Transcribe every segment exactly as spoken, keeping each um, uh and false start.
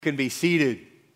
Can be seated.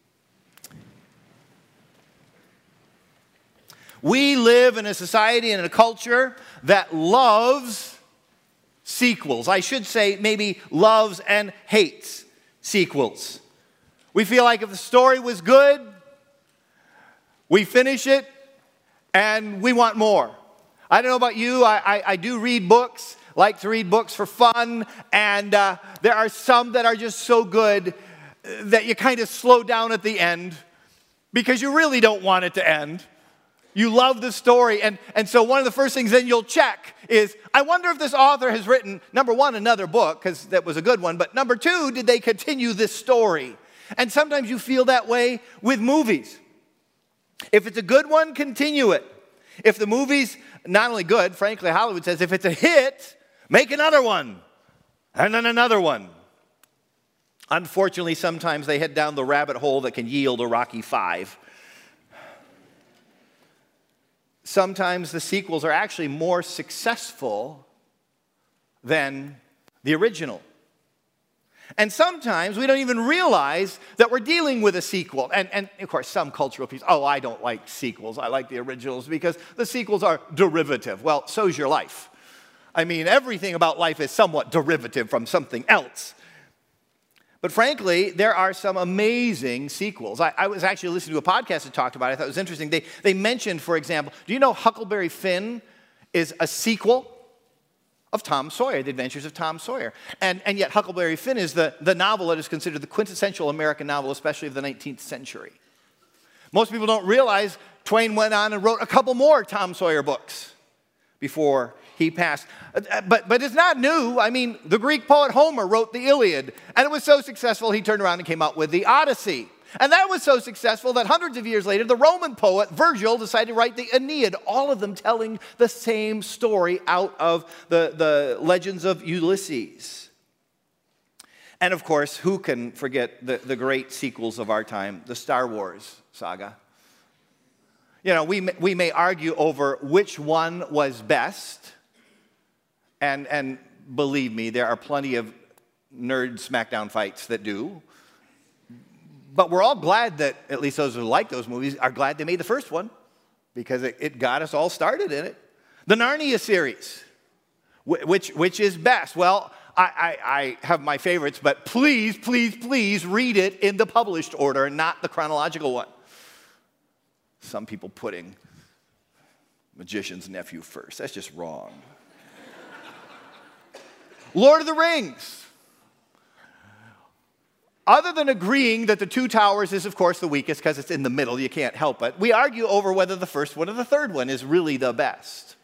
We live in a society and in a culture that loves sequels. I should say maybe loves and hates sequels. We feel like if the story was good, we finish it and we want more. I don't know about you, I, I, I do read books, like to read books for fun, and uh, there are some that are just so good that you kind of slow down at the end because you really don't want it to end. You love the story, and, and so one of the first things then you'll check is, I wonder if this author has written, number one, another book, because that was a good one, but number two, did they continue this story? And sometimes you feel that way with movies. If it's a good one, continue it. If the movie's not only good, frankly, Hollywood says, if it's a hit, make another one, and then another one. Unfortunately, sometimes they head down the rabbit hole that can yield a Rocky Five. Sometimes the sequels are actually more successful than the original. And sometimes we don't even realize that we're dealing with a sequel. And, and of course, some cultural people, oh, I don't like sequels. I like the originals because the sequels are derivative. Well, so's your life. I mean, everything about life is somewhat derivative from something else. But frankly, there are some amazing sequels. I, I was actually listening to a podcast that talked about it. I thought it was interesting. They, they mentioned, for example, do you know Huckleberry Finn is a sequel of Tom Sawyer, The Adventures of Tom Sawyer? And, and yet Huckleberry Finn is the, the novel that is considered the quintessential American novel, especially of the nineteenth century. Most people don't realize Twain went on and wrote a couple more Tom Sawyer books before he passed. But, but it's not new. I mean, the Greek poet Homer wrote the Iliad, and it was so successful he turned around and came out with the Odyssey. And that was so successful that hundreds of years later, the Roman poet Virgil decided to write the Aeneid, all of them telling the same story out of the, the legends of Ulysses. And of course, who can forget the, the great sequels of our time, the Star Wars saga? You know, we may, we may argue over which one was best. And, and believe me, there are plenty of nerd smackdown fights that do. But we're all glad that, at least those who like those movies, are glad they made the first one because it, it got us all started in it. The Narnia series, which, which is best? Well, I, I, I have my favorites, but please, please, please read it in the published order, not the chronological one. Some people putting Magician's Nephew first. That's just wrong. Lord of the Rings. Other than agreeing that the Two Towers is, of course, the weakest because it's in the middle, you can't help it, we argue over whether the first one or the third one is really the best.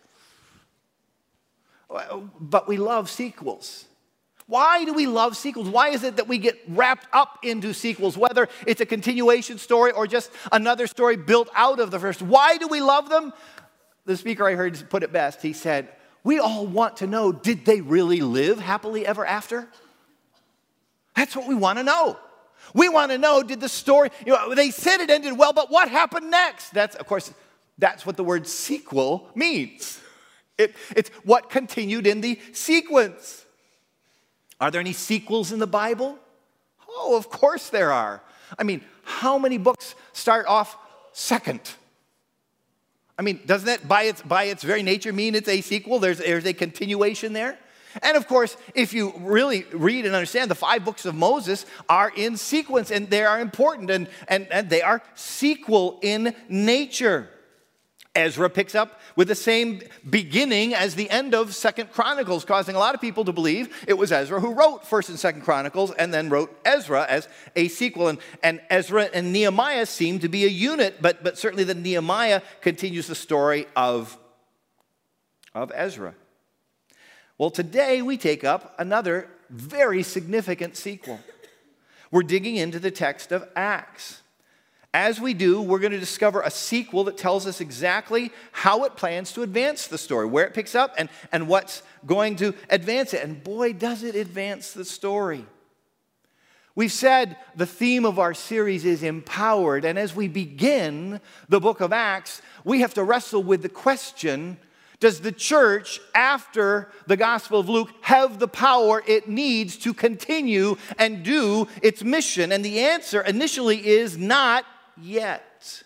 But we love sequels. Why do we love sequels? Why is it that we get wrapped up into sequels, whether it's a continuation story or just another story built out of the first? Why do we love them? The speaker I heard put it best. He said, we all want to know, did they really live happily ever after? That's what we want to know. We want to know, did the story, you know, they said it ended well, but what happened next? That's, of course, that's what the word sequel means. It, it's what continued in the sequence. Are there any sequels in the Bible? Oh, of course there are. I mean, how many books start off second? I mean, doesn't that by its, by its very nature mean it's a sequel? There's, there's a continuation there. And of course, if you really read and understand, the five books of Moses are in sequence and they are important and, and, and they are sequel in nature. Ezra picks up with the same beginning as the end of Second Chronicles, causing a lot of people to believe it was Ezra who wrote First and Second Chronicles and then wrote Ezra as a sequel. And, and Ezra and Nehemiah seem to be a unit, but, but certainly the Nehemiah continues the story of, of Ezra. Well, today we take up another very significant sequel. We're digging into the text of Acts. As we do, we're going to discover a sequel that tells us exactly how it plans to advance the story, where it picks up, and, and what's going to advance it. And boy, does it advance the story. We've said the theme of our series is empowered, and as we begin the book of Acts, we have to wrestle with the question, does the church, after the Gospel of Luke, have the power it needs to continue and do its mission? And the answer initially is not yet.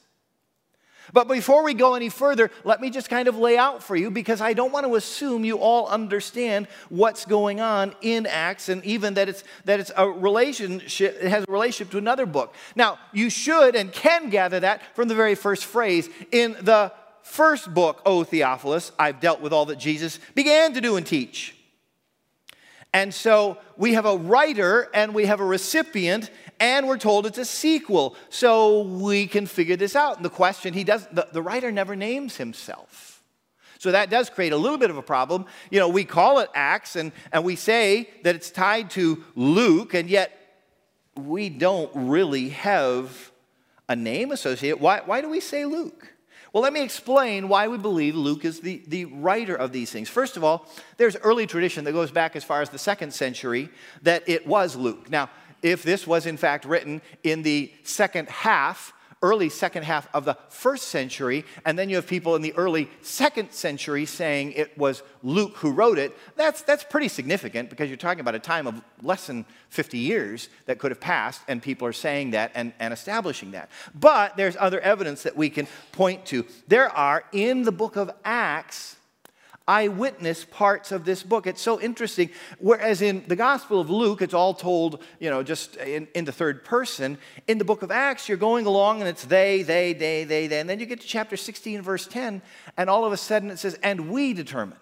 But before we go any further, let me just kind of lay out for you, because I don't want to assume you all understand what's going on in Acts, and even that it's that it's a relationship, it has a relationship to another book. Now, you should and can gather that from the very first phrase. In the first book, O Theophilus, I've dealt with all that Jesus began to do and teach. And so we have a writer and we have a recipient, and we're told it's a sequel. So we can figure this out. And the question, he does, the, the writer never names himself. So that does create a little bit of a problem. You know, we call it Acts, and, and we say that it's tied to Luke, and yet we don't really have a name associated. Why, why do we say Luke? Well, let me explain why we believe Luke is the, the writer of these things. First of all, there's early tradition that goes back as far as the second century that it was Luke. Now, if this was in fact written in the second half, early second half of the first century, and then you have people in the early second century saying it was Luke who wrote it, that's, that's pretty significant, because you're talking about a time of less than fifty years that could have passed, and people are saying that and, and establishing that. But there's other evidence that we can point to. There are, in the book of Acts, eyewitness parts of this book. It's so interesting. Whereas in the Gospel of Luke, it's all told, you know, just in, in the third person. In the book of Acts, you're going along and it's they, they, they, they, they. And then you get to chapter sixteen, verse ten, and all of a sudden it says, and we determined.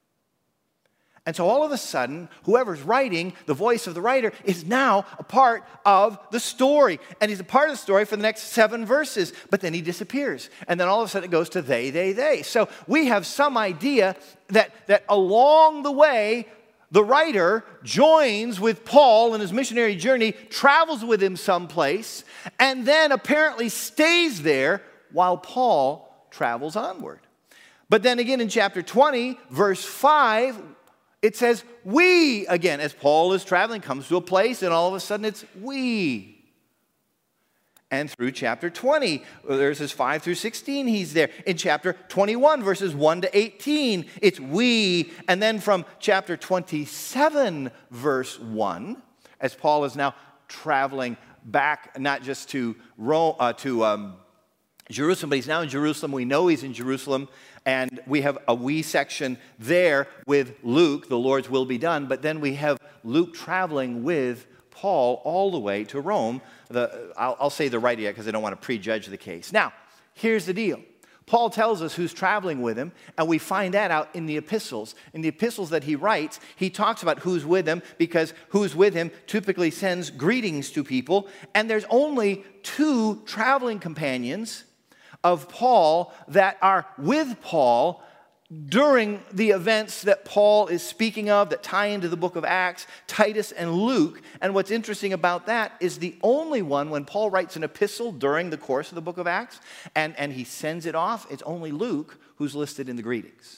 And so all of a sudden, whoever's writing, the voice of the writer, is now a part of the story. And he's a part of the story for the next seven verses. But then he disappears. And then all of a sudden it goes to they, they, they. So we have some idea that, that along the way, the writer joins with Paul in his missionary journey, travels with him someplace, and then apparently stays there while Paul travels onward. But then again in chapter twenty, verse five, it says we again, as Paul is traveling, comes to a place, and all of a sudden it's we. And through chapter twenty, there's this five through sixteen, he's there. In chapter twenty-one, verses one to eighteen, it's we. And then from chapter twenty-seven, verse one, as Paul is now traveling back, not just to Rome, uh, to um, Jerusalem, but he's now in Jerusalem. We know he's in Jerusalem. And we have a we section there with Luke, the Lord's will be done. But then we have Luke traveling with Paul all the way to Rome. The, I'll, I'll say the right yet because I don't want to prejudge the case. Now, here's the deal. Paul tells us who's traveling with him, and we find that out in the epistles. In the epistles that he writes, he talks about who's with him, because who's with him typically sends greetings to people. And there's only two traveling companions of Paul that are with Paul during the events that Paul is speaking of that tie into the book of Acts, Titus and Luke. And what's interesting about that is the only one, when Paul writes an epistle during the course of the book of Acts, and, and he sends it off, it's only Luke who's listed in the greetings.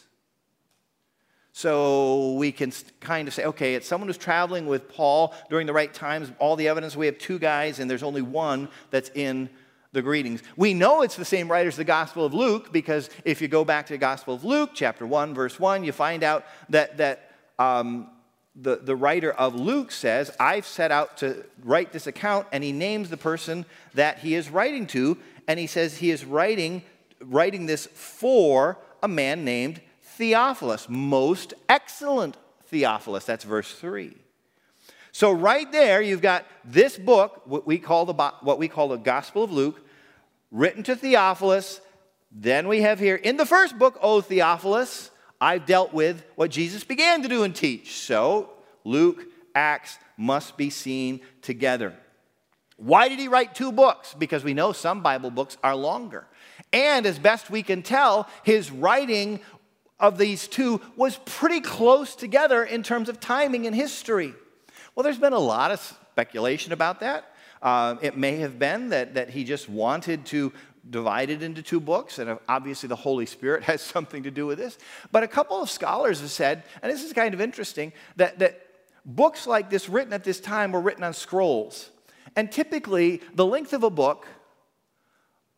So we can kind of say, okay, it's someone who's traveling with Paul during the right times. All the evidence, we have two guys, and there's only one that's in the greetings. We know it's the same writer as the Gospel of Luke, because if you go back to the Gospel of Luke, chapter one, verse one, you find out that, that um, the, the writer of Luke says, I've set out to write this account, and he names the person that he is writing to, and he says he is writing, writing this for a man named Theophilus, most excellent Theophilus. That's verse three. So right there, you've got this book, what we call the, what we call the Gospel of Luke, written to Theophilus. Then we have here, in the first book, O Theophilus, I've dealt with what Jesus began to do and teach. So Luke, Acts must be seen together. Why did he write two books? Because we know some Bible books are longer. And as best we can tell, his writing of these two was pretty close together in terms of timing and history. Well, there's been a lot of speculation about that. Uh, it may have been that, that he just wanted to divide it into two books, and obviously the Holy Spirit has something to do with this. But a couple of scholars have said, and this is kind of interesting, that, that books like this written at this time were written on scrolls. And typically, the length of a book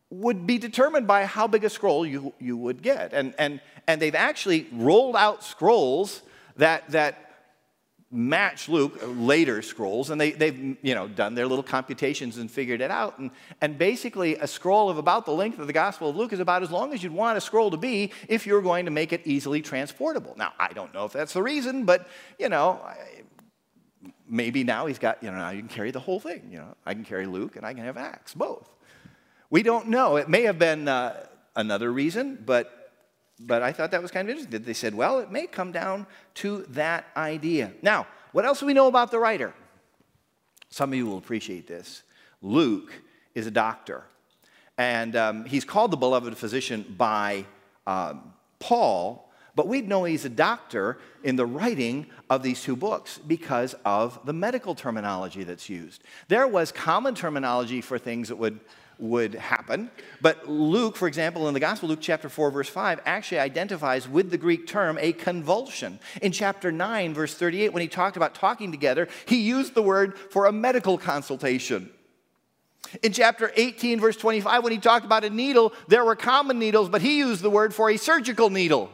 would be determined by how big a scroll you, you would get. And, and, and they've actually rolled out scrolls that, that match Luke, later scrolls, and they, they've you know, done their little computations and figured it out. And, and basically, a scroll of about the length of the Gospel of Luke is about as long as you'd want a scroll to be if you're going to make it easily transportable. Now, I don't know if that's the reason, but, you know, maybe now he's got, you know, now you can carry the whole thing. You know, I can carry Luke and I can have Acts, both. We don't know. It may have been uh, another reason, but But I thought that was kind of interesting. They said, well, it may come down to that idea. Now, what else do we know about the writer? Some of you will appreciate this. Luke is a doctor. And um, he's called the beloved physician by um, Paul, but we'd know he's a doctor in the writing of these two books because of the medical terminology that's used. There was common terminology for things that would would happen. But Luke, for example, in the Gospel, Luke chapter four, verse five, actually identifies with the Greek term a convulsion. In chapter nine, verse thirty-eight, when he talked about talking together, he used the word for a medical consultation. In chapter eighteen, verse twenty-five, when he talked about a needle, there were common needles, but he used the word for a surgical needle.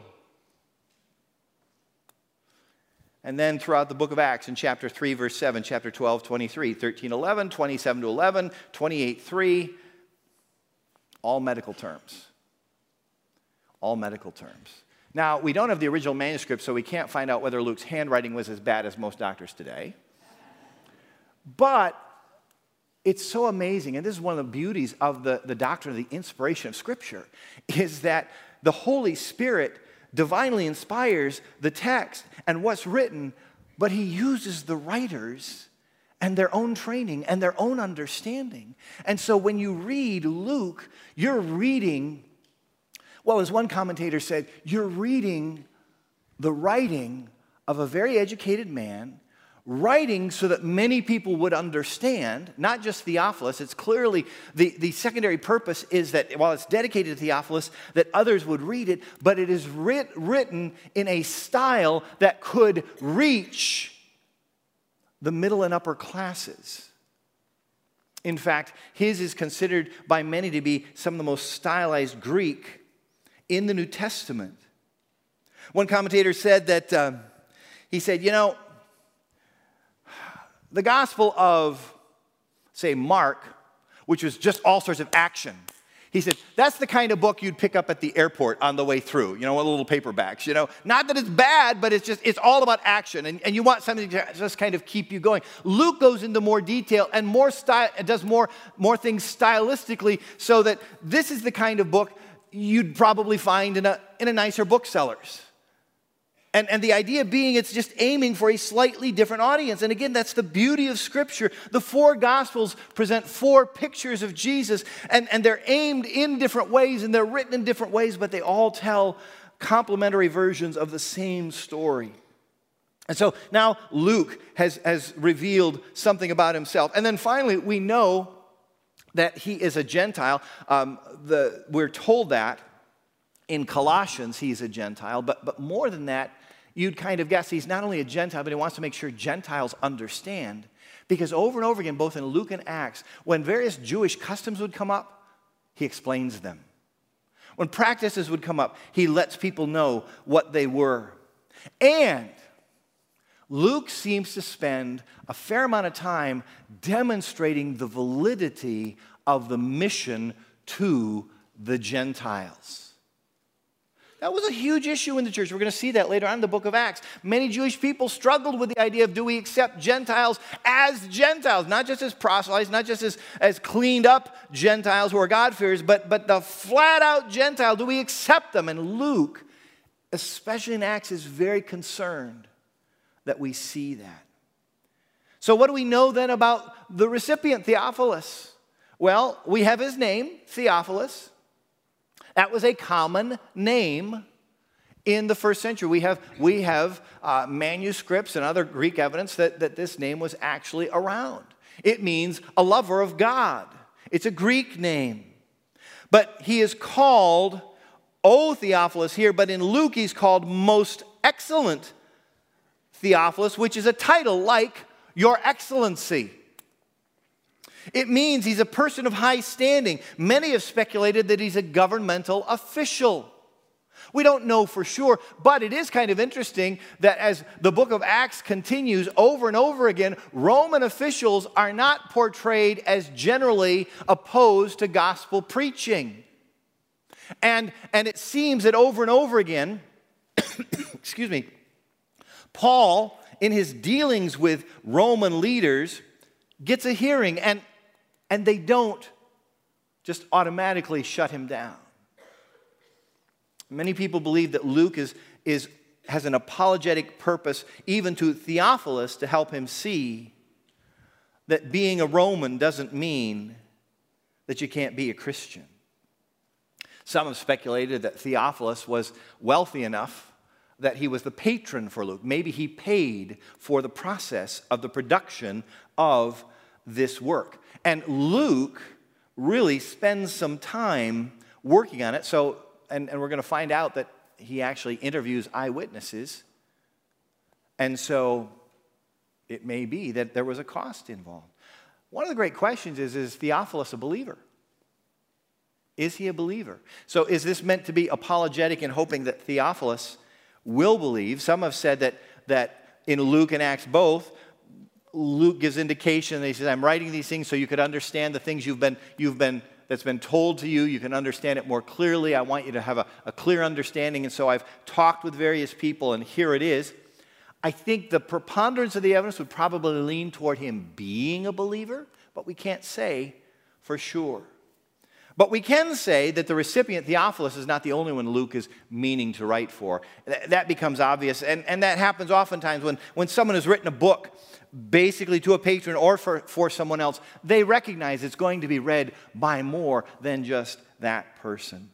And then throughout the book of Acts, in chapter three, verse seven, chapter twelve, twenty-three, thirteen, eleven, twenty-seven to eleven, twenty-eight, three, all medical terms. All medical terms. Now, we don't have the original manuscript, so we can't find out whether Luke's handwriting was as bad as most doctors today. But it's so amazing, and this is one of the beauties of the, the doctrine of the inspiration of Scripture, is that the Holy Spirit divinely inspires the text and what's written, but he uses the writers and their own training and their own understanding. And so when you read Luke, you're reading, well, as one commentator said, you're reading the writing of a very educated man, writing so that many people would understand, not just Theophilus. It's clearly, the, the secondary purpose is that while it's dedicated to Theophilus, that others would read it, but it is writ, written in a style that could reach the middle and upper classes. In fact, his is considered by many to be some of the most stylized Greek in the New Testament. One commentator said that, uh, he said, you know, the Gospel of, say, Mark, which was just all sorts of action, he said, that's the kind of book you'd pick up at the airport on the way through, you know, with little paperbacks, you know. Not that it's bad, but it's just, it's all about action, and, and you want something to just kind of keep you going. Luke goes into more detail and more style, does more, more things stylistically, so that this is the kind of book you'd probably find in a, in a nicer bookseller's. And, and the idea being it's just aiming for a slightly different audience. And again, that's the beauty of Scripture. The four Gospels present four pictures of Jesus, and, and they're aimed in different ways, and they're written in different ways, but they all tell complementary versions of the same story. And so now Luke has, has revealed something about himself. And then finally, we know that he is a Gentile. Um, the, we're told that in Colossians he's a Gentile, but, but more than that, you'd kind of guess he's not only a Gentile, but he wants to make sure Gentiles understand. Because over and over again, both in Luke and Acts, when various Jewish customs would come up, he explains them. When practices would come up, he lets people know what they were. And Luke seems to spend a fair amount of time demonstrating the validity of the mission to the Gentiles. That was a huge issue in the church. We're going to see that later on in the book of Acts. Many Jewish people struggled with the idea of, do we accept Gentiles as Gentiles? Not just as proselytes, not just as, as cleaned up Gentiles who are God-fearers, but, but the flat-out Gentile, do we accept them? And Luke, especially in Acts, is very concerned that we see that. So what do we know then about the recipient, Theophilus? Well, we have his name, Theophilus. That was a common name in the first century. We have, we have uh, manuscripts and other Greek evidence that, that this name was actually around. It means a lover of God. It's a Greek name. But he is called, O Theophilus here, but in Luke he's called Most Excellent Theophilus, which is a title like Your Excellency. It means he's a person of high standing. Many have speculated that he's a governmental official. We don't know for sure, but it is kind of interesting that as the book of Acts continues over and over again, Roman officials are not portrayed as generally opposed to gospel preaching. And, and it seems that over and over again, excuse me, Paul, in his dealings with Roman leaders, gets a hearing, and, and they don't just automatically shut him down. Many people believe that Luke is, is, has an apologetic purpose, even to Theophilus, to help him see that being a Roman doesn't mean that you can't be a Christian. Some have speculated that Theophilus was wealthy enough that he was the patron for Luke. Maybe he paid for the process of the production of this work. And Luke really spends some time working on it. So, and, and we're going to find out that he actually interviews eyewitnesses. And so it may be that there was a cost involved. One of the great questions is, is Theophilus a believer? Is he a believer? So is this meant to be apologetic in hoping that Theophilus will believe? Some have said that, that in Luke and Acts both, Luke gives indication that he says, I'm writing these things so you could understand the things you've been, you've been, that's been told to you. You can understand it more clearly. I want you to have a, a clear understanding. And so I've talked with various people, and here it is. I think the preponderance of the evidence would probably lean toward him being a believer, but we can't say for sure. But we can say that the recipient, Theophilus, is not the only one Luke is meaning to write for. That becomes obvious, and, and that happens oftentimes when, when someone has written a book basically to a patron or for, for someone else. They recognize it's going to be read by more than just that person.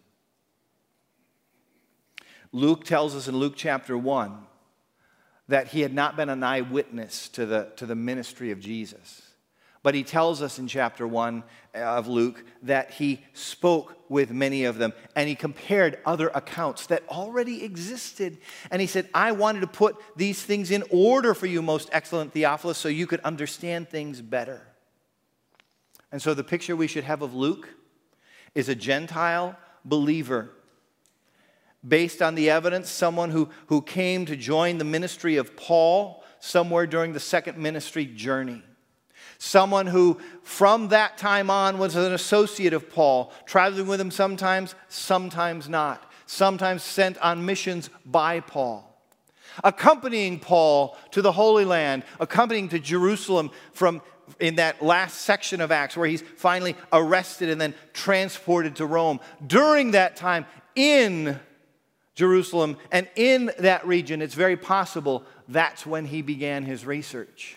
Luke tells us in Luke chapter one that he had not been an eyewitness to the, to the ministry of Jesus. But he tells us in chapter one of Luke that he spoke with many of them, and he compared other accounts that already existed. And he said, I wanted to put these things in order for you, most excellent Theophilus, so you could understand things better. And so the picture we should have of Luke is a Gentile believer. Based on the evidence, someone who, who came to join the ministry of Paul somewhere during the second ministry journey. Someone who, from that time on, was an associate of Paul, traveling with him sometimes, sometimes not. Sometimes sent on missions by Paul. Accompanying Paul to the Holy Land, accompanying to Jerusalem from in that last section of Acts where he's finally arrested and then transported to Rome. During that time in Jerusalem and in that region, it's very possible that's when he began his research.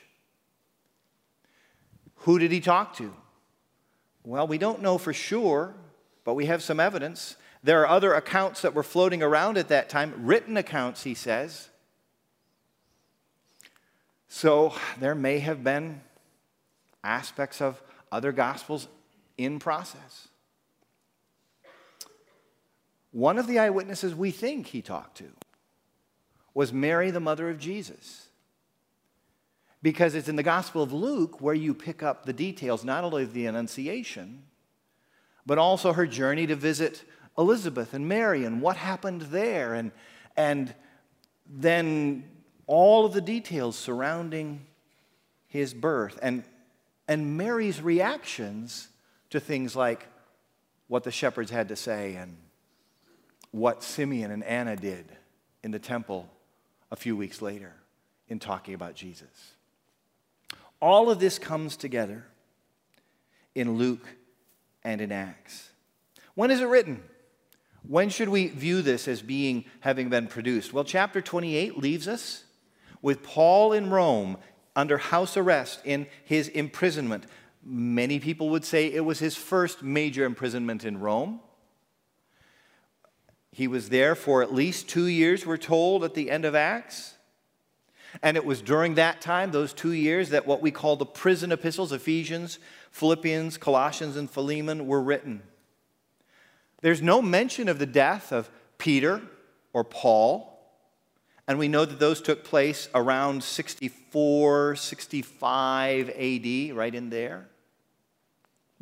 Who did he talk to? Well, we don't know for sure, but we have some evidence. There are other accounts that were floating around at that time, written accounts, he says. So there may have been aspects of other gospels in process. One of the eyewitnesses we think he talked to was Mary, the mother of Jesus. Because it's in the Gospel of Luke where you pick up the details, not only of the Annunciation, but also her journey to visit Elizabeth and Mary and what happened there, and, and then all of the details surrounding his birth, and, and Mary's reactions to things like what the shepherds had to say and what Simeon and Anna did in the temple a few weeks later in talking about Jesus. All of this comes together in Luke and in Acts. When is it written? When should we view this as being, having been produced? Well, chapter twenty-eight leaves us with Paul in Rome under house arrest in his imprisonment. Many people would say it was his first major imprisonment in Rome. He was there for at least two years, we're told, at the end of Acts. And it was during that time, those two years, that what we call the prison epistles, Ephesians, Philippians, Colossians, and Philemon, were written. There's no mention of the death of Peter or Paul. And we know that those took place around sixty-four, sixty-five A D, right in there.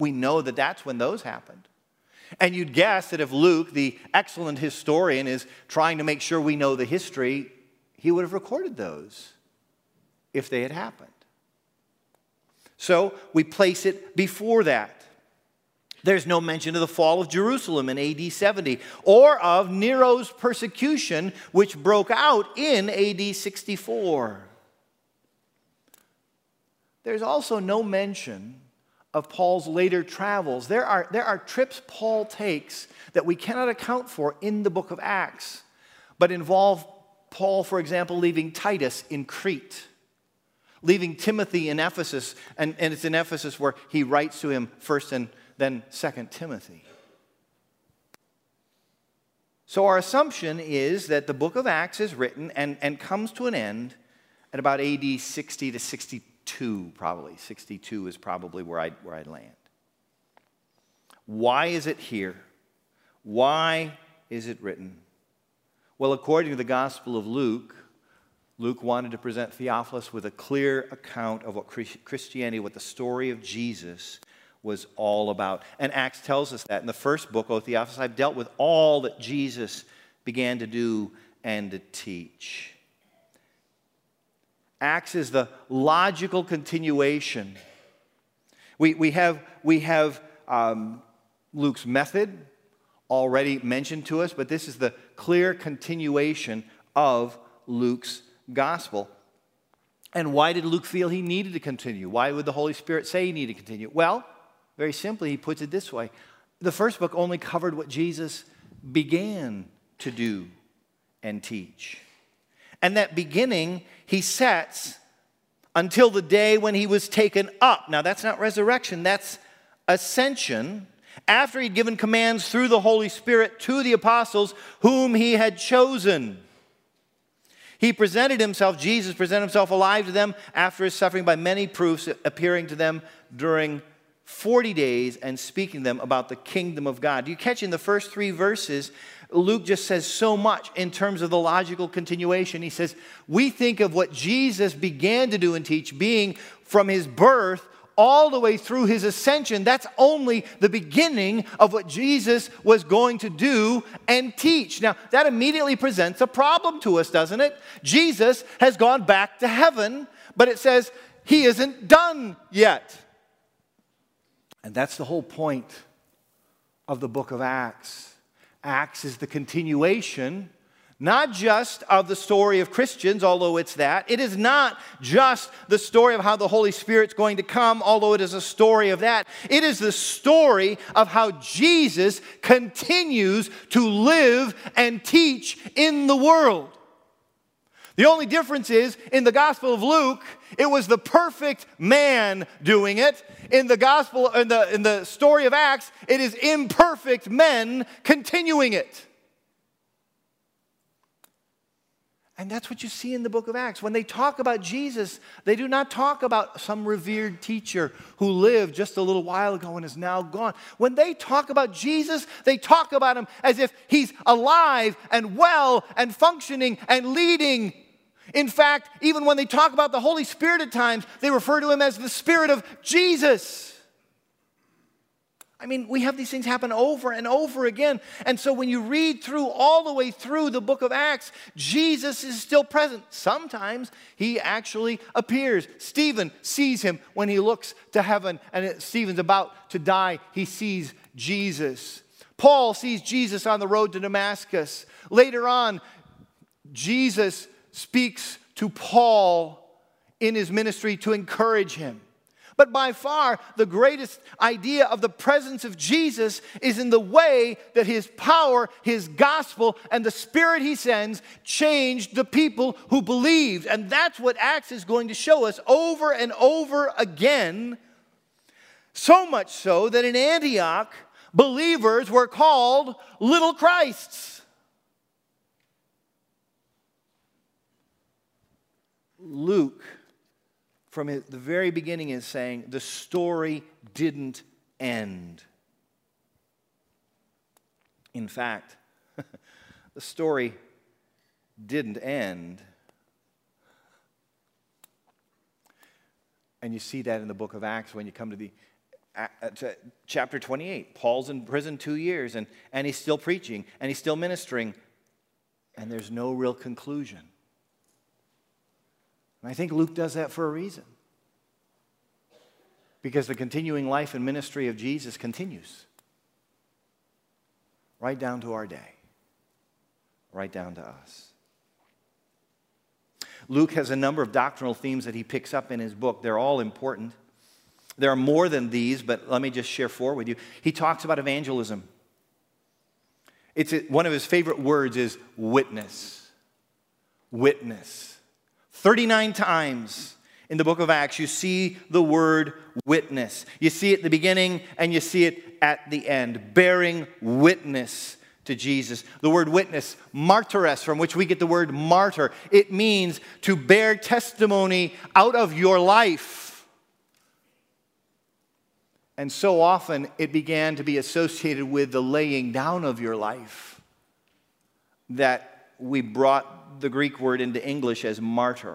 We know that that's when those happened. And you'd guess that if Luke, the excellent historian, is trying to make sure we know the history, he would have recorded those if they had happened. So we place it before that. There's no mention of the fall of Jerusalem in A D seventy or of Nero's persecution, which broke out in A D sixty-four. There's also no mention of Paul's later travels. There are, there are trips Paul takes that we cannot account for in the book of Acts, but involve Paul, for example, leaving Titus in Crete, leaving Timothy in Ephesus, and, and it's in Ephesus where he writes to him first and then second Timothy. So our assumption is that the book of Acts is written and, and comes to an end at about A D sixty to sixty-two, probably. sixty-two is probably where I'd, where I'd land. Why is it here? Why is it written? Well, according to the Gospel of Luke, Luke wanted to present Theophilus with a clear account of what Christianity, what the story of Jesus was all about. And Acts tells us that in the first book, O Theophilus, I've dealt with all that Jesus began to do and to teach. Acts is the logical continuation. We, we have, we have um, Luke's method already mentioned to us, but this is the clear continuation of Luke's gospel. And why did Luke feel he needed to continue? Why would the Holy Spirit say he needed to continue? Well, very simply, he puts it this way. The first book only covered what Jesus began to do and teach. And that beginning he sets until the day when he was taken up. Now, that's not resurrection, that's ascension. After he'd given commands through the Holy Spirit to the apostles whom he had chosen. He presented himself, Jesus presented himself alive to them after his suffering by many proofs, appearing to them during forty days and speaking to them about the kingdom of God. Do you catch in the first three verses, Luke just says so much in terms of the logical continuation. He says, we think of what Jesus began to do and teach, being from his birth all the way through his ascension. That's only the beginning of what Jesus was going to do and teach. Now, that immediately presents a problem to us, doesn't it? Jesus has gone back to heaven, but it says he isn't done yet. And that's the whole point of the book of Acts. Acts is the continuation, not just of the story of Christians, although it's that. It is not just the story of how the Holy Spirit's going to come, although it is a story of that. It is the story of how Jesus continues to live and teach in the world. The only difference is, in the Gospel of Luke, it was the perfect man doing it. In the Gospel, in the, in the story of Acts, it is imperfect men continuing it. And that's what you see in the book of Acts. When they talk about Jesus, they do not talk about some revered teacher who lived just a little while ago and is now gone. When they talk about Jesus, they talk about him as if he's alive and well and functioning and leading. In fact, even when they talk about the Holy Spirit at times, they refer to him as the Spirit of Jesus. I mean, we have these things happen over and over again. And so when you read through, all the way through the book of Acts, Jesus is still present. Sometimes he actually appears. Stephen sees him when he looks to heaven, and Stephen's about to die. He sees Jesus. Paul sees Jesus on the road to Damascus. Later on, Jesus speaks to Paul in his ministry to encourage him. But by far, the greatest idea of the presence of Jesus is in the way that his power, his gospel, and the Spirit he sends changed the people who believed. And that's what Acts is going to show us over and over again. So much so that in Antioch, believers were called little Christs. Luke, from the very beginning, is saying the story didn't end. In fact, the story didn't end. And you see that in the book of Acts when you come to the chapter twenty-eight. Paul's in prison two years, and, and he's still preaching, and he's still ministering, and there's no real conclusion. And I think Luke does that for a reason. Because the continuing life and ministry of Jesus continues. Right down to our day. Right down to us. Luke has a number of doctrinal themes that he picks up in his book. They're all important. There are more than these, but let me just share four with you. He talks about evangelism. It's one of his favorite words is witness. Witness. thirty-nine times in the book of Acts, you see the word witness. You see it at the beginning and you see it at the end. Bearing witness to Jesus. The word witness, martyres, from which we get the word martyr. It means to bear testimony out of your life. And so often it began to be associated with the laying down of your life that we brought the Greek word into English as martyr.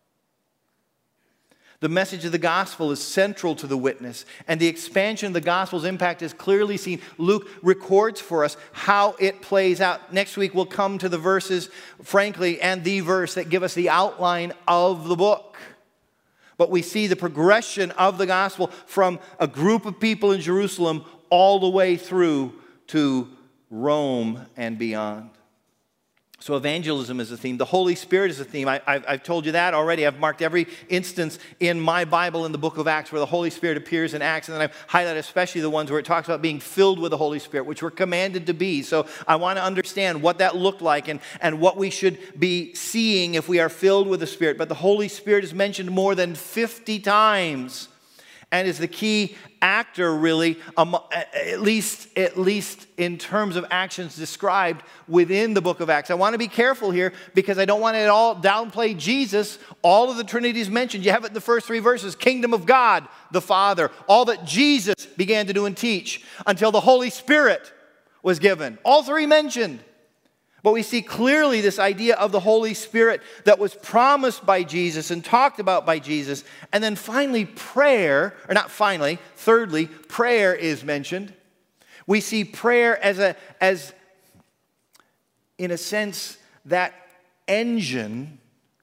The message of the gospel is central to the witness, and the expansion of the gospel's impact is clearly seen. Luke records for us how it plays out. Next week we'll come to the verses, frankly, and the verse that give us the outline of the book. But we see the progression of the gospel from a group of people in Jerusalem all the way through to Rome and beyond. So evangelism is a theme. The Holy Spirit is a theme. I, I've, I've told you that already. I've marked every instance in my Bible in the book of Acts where the Holy Spirit appears in Acts. And then I've highlighted especially the ones where it talks about being filled with the Holy Spirit, which we're commanded to be. So I want to understand what that looked like and, and what we should be seeing if we are filled with the Spirit. But the Holy Spirit is mentioned more than fifty times and is the key actor, really, um, at least, at least in terms of actions described within the book of Acts. I want to be careful here because I don't want to at all downplay Jesus. All of the Trinity is mentioned. You have it in the first three verses. Kingdom of God, the Father. All that Jesus began to do and teach until the Holy Spirit was given. All three mentioned. But we see clearly this idea of the Holy Spirit that was promised by Jesus and talked about by Jesus. And then finally, prayer, or not finally, thirdly, prayer is mentioned. We see prayer as a, as, in a sense, that engine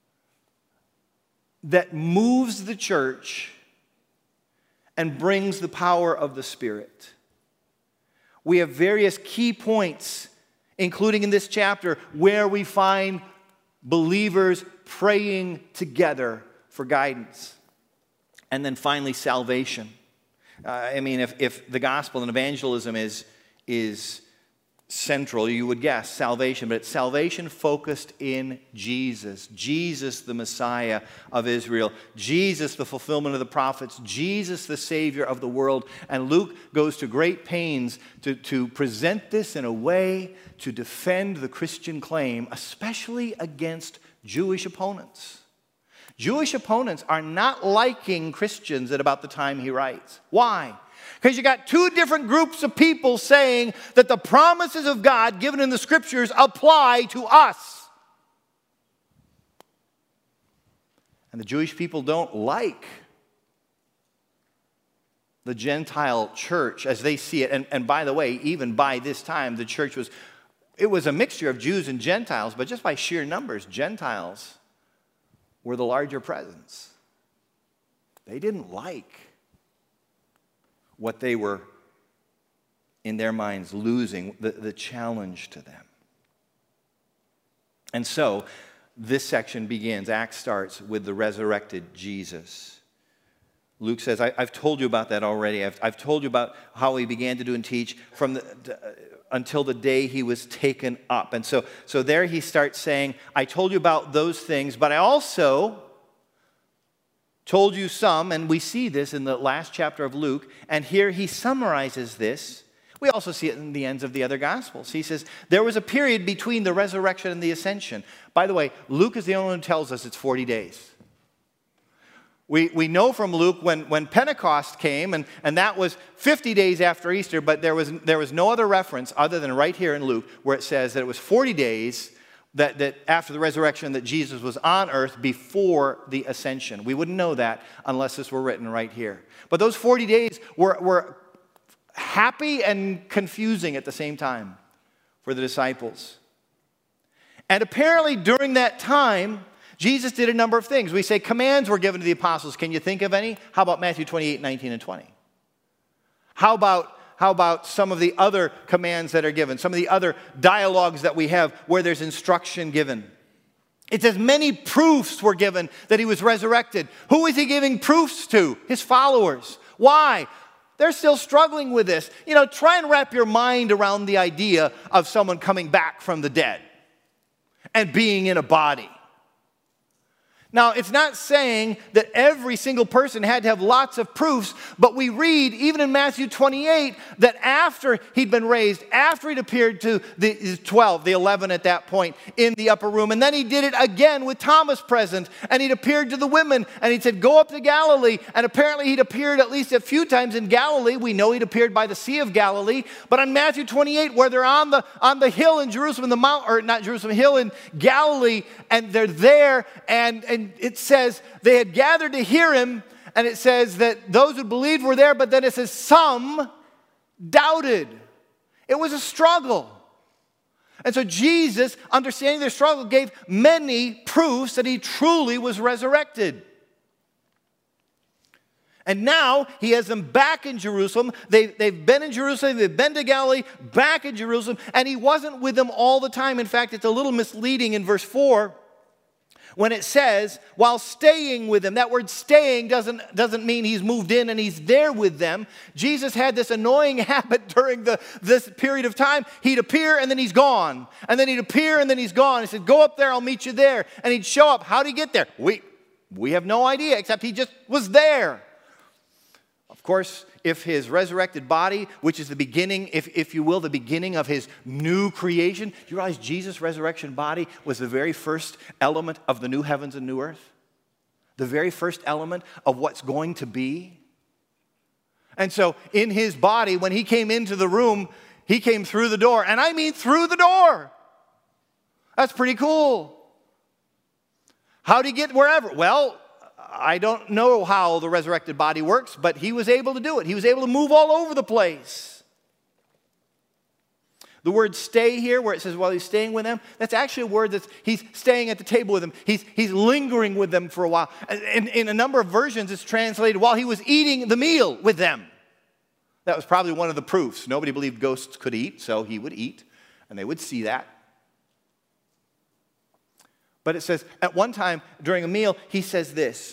that moves the church and brings the power of the Spirit. We have various key points, including in this chapter, where we find believers praying together for guidance. And then finally, salvation. Uh, I mean, if, if the gospel and evangelism is, is central, you would guess salvation, but it's salvation focused in Jesus. Jesus, the Messiah of Israel. Jesus, the fulfillment of the prophets. Jesus, the Savior of the world. And Luke goes to great pains to, to present this in a way to defend the Christian claim, especially against Jewish opponents. Jewish opponents are not liking Christians at about the time he writes. Why? Because you got two different groups of people saying that the promises of God given in the Scriptures apply to us. And the Jewish people don't like the Gentile church as they see it. And, and by the way, even by this time, the church was, it was a mixture of Jews and Gentiles, but just by sheer numbers, Gentiles were the larger presence. They didn't like what they were, in their minds, losing, the, the challenge to them. And so, this section begins, Acts starts with the resurrected Jesus. Luke says, I, I've told you about that already. I've, I've told you about how he began to do and teach from the, uh, until the day he was taken up. And so, so there he starts saying, I told you about those things, but I also told you some, and we see this in the last chapter of Luke, and here he summarizes this. We also see it in the ends of the other Gospels. He says, there was a period between the resurrection and the ascension. By the way, Luke is the only one who tells us it's forty days. We, we know from Luke when, when Pentecost came, and, and that was fifty days after Easter, but there was, there was no other reference other than right here in Luke where it says that it was forty days that, that after the resurrection that Jesus was on earth before the ascension. We wouldn't know that unless this were written right here. But those forty days were, were happy and confusing at the same time for the disciples. And apparently during that time, Jesus did a number of things. We say commands were given to the apostles. Can you think of any? How about Matthew twenty-eight, nineteen, and twenty? How about, how about some of the other commands that are given? Some of the other dialogues that we have where there's instruction given. It says many proofs were given that he was resurrected. Who is he giving proofs to? His followers. Why? They're still struggling with this. You know, try and wrap your mind around the idea of someone coming back from the dead and being in a body. Now, it's not saying that every single person had to have lots of proofs, but we read, even in Matthew twenty-eight, that after he'd been raised, after he'd appeared to the twelve, the eleven at that point, in the upper room, and then he did it again with Thomas present, and he'd appeared to the women, and he said, go up to Galilee, and apparently he'd appeared at least a few times in Galilee. We know he'd appeared by the Sea of Galilee, but on Matthew twenty-eight, where they're on the, on the hill in Jerusalem, the mount, or not Jerusalem, hill in Galilee, and they're there, and, and it says they had gathered to hear him, and it says that those who believed were there, but then it says some doubted. It was a struggle. And so Jesus, understanding their struggle, gave many proofs that he truly was resurrected. And now he has them back in Jerusalem. They, they've been in Jerusalem, they've been to Galilee, back in Jerusalem, and he wasn't with them all the time. In fact, it's a little misleading in verse four. When it says, while staying with them, that word staying doesn't, doesn't mean he's moved in and he's there with them. Jesus had this annoying habit during the, this period of time. He'd appear and then he's gone. And then he'd appear and then he's gone. He said, go up there, I'll meet you there. And he'd show up. How'd he get there? We, we have no idea, except he just was there. Of course, if his resurrected body, which is the beginning, if, if you will, the beginning of his new creation, do you realize Jesus' resurrection body was the very first element of the new heavens and new earth? The very first element of what's going to be? And so in his body, when he came into the room, he came through the door, and I mean through the door. That's pretty cool. How'd he get wherever? Well, I don't know how the resurrected body works, but he was able to do it. He was able to move all over the place. The word stay here, where it says while he's staying with them, that's actually a word that he's staying at the table with them. He's, he's lingering with them for a while. In, in a number of versions, it's translated while he was eating the meal with them. That was probably one of the proofs. Nobody believed ghosts could eat, so he would eat, and they would see that. But it says, at one time during a meal, he says this,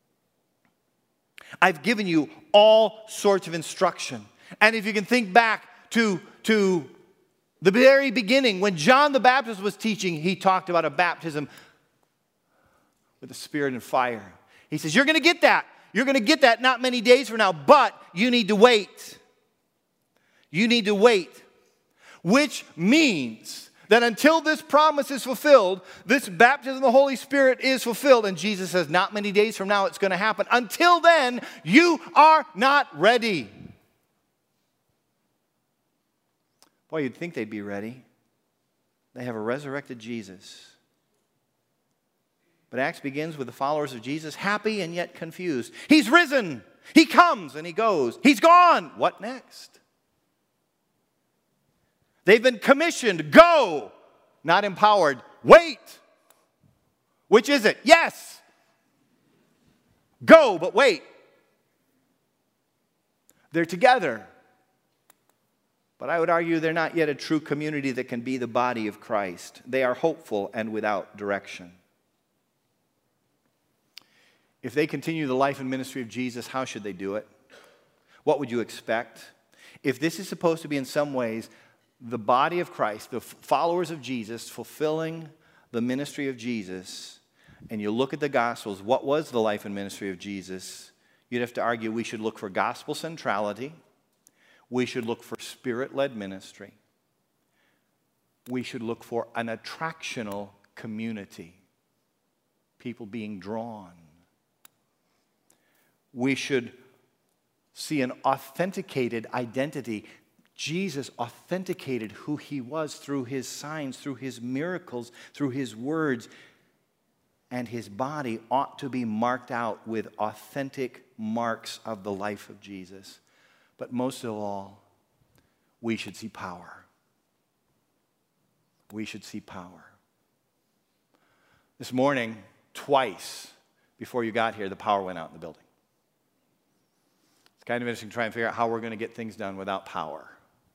I've given you all sorts of instruction. And if you can think back to, to the very beginning, when John the Baptist was teaching, he talked about a baptism with the Spirit and fire. He says, you're going to get that. You're going to get that not many days from now, but you need to wait. You need to wait. Which means that until this promise is fulfilled, this baptism of the Holy Spirit is fulfilled. And Jesus says, not many days from now it's going to happen. Until then, you are not ready. Boy, you'd think they'd be ready. They have a resurrected Jesus. But Acts begins with the followers of Jesus happy and yet confused. He's risen. He comes and he goes. He's gone. What next? They've been commissioned, go, not empowered, wait. Which is it? Yes. Go, but wait. They're together. But I would argue they're not yet a true community that can be the body of Christ. They are hopeful and without direction. If they continue the life and ministry of Jesus, how should they do it? What would you expect? If this is supposed to be in some ways the body of Christ, the followers of Jesus, fulfilling the ministry of Jesus, and you look at the Gospels, what was the life and ministry of Jesus? You'd have to argue we should look for gospel centrality. We should look for Spirit-led ministry. We should look for an attractional community, people being drawn. We should see an authenticated identity. Jesus authenticated who he was through his signs, through his miracles, through his words. And his body ought to be marked out with authentic marks of the life of Jesus. But most of all, we should see power. We should see power. This morning, twice before you got here, the power went out in the building. It's kind of interesting to try and figure out how we're going to get things done without power.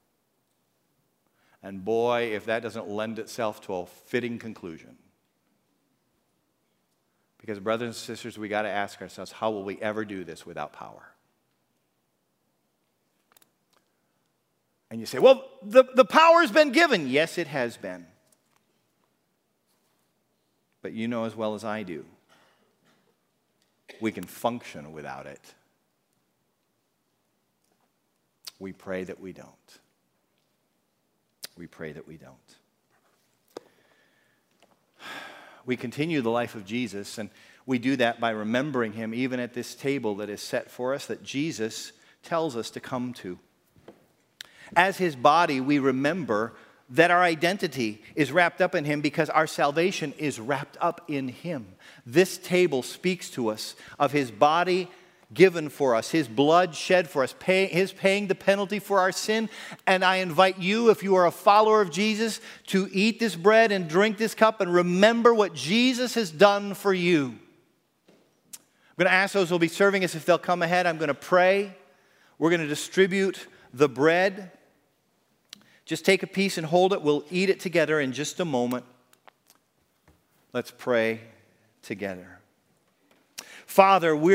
And boy, if that doesn't lend itself to a fitting conclusion. Because brothers and sisters, we got to ask ourselves, how will we ever do this without power? And you say, well, the, the power's been given. Yes, it has been. But you know as well as I do, we can function without it. We pray that we don't. We pray that we don't. We continue the life of Jesus, and we do that by remembering him even at this table that is set for us that Jesus tells us to come to. As his body, we remember that our identity is wrapped up in him because our salvation is wrapped up in him. This table speaks to us of his body given for us, his blood shed for us, pay, his paying the penalty for our sin. And I invite you, if you are a follower of Jesus, to eat this bread and drink this cup and remember what Jesus has done for you. I'm going to ask those who will be serving us if they'll come ahead. I'm going to pray. We're going to distribute the bread. Just take a piece and hold it. We'll eat it together in just a moment. Let's pray together. Father, we're